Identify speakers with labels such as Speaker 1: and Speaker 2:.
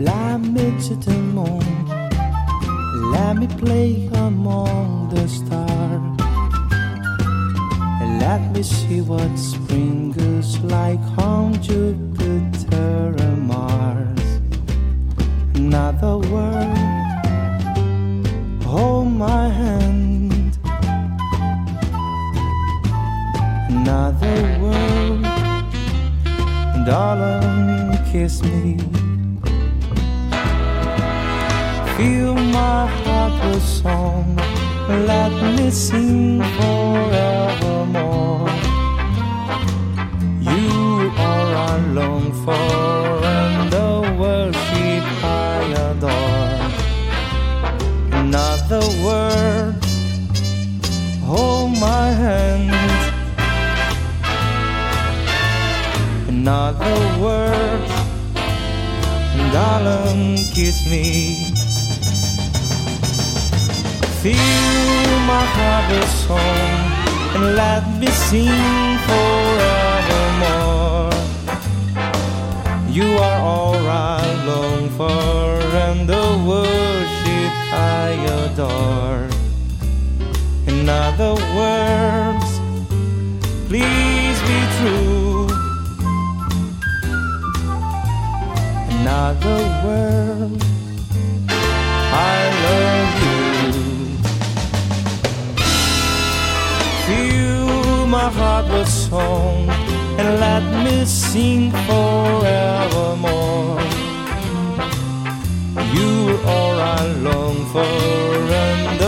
Speaker 1: Fly me to the moon, let me play among the stars, and let me see what spring is like on Jupiter and Mars. Another world, hold my hand. Another world, darling, kiss me. Fill my heart with song, let me sing forevermore. You are I long for, and the worship I adore. Another word, hold my hand. Another word, darling, kiss me. Fill my heart with song, and let me sing forevermore. You are all I long for, and the worship I adore. In other words, please be true. In other words, I love you. Fill my heart with song, and let me sing forevermore. You are all I long for, and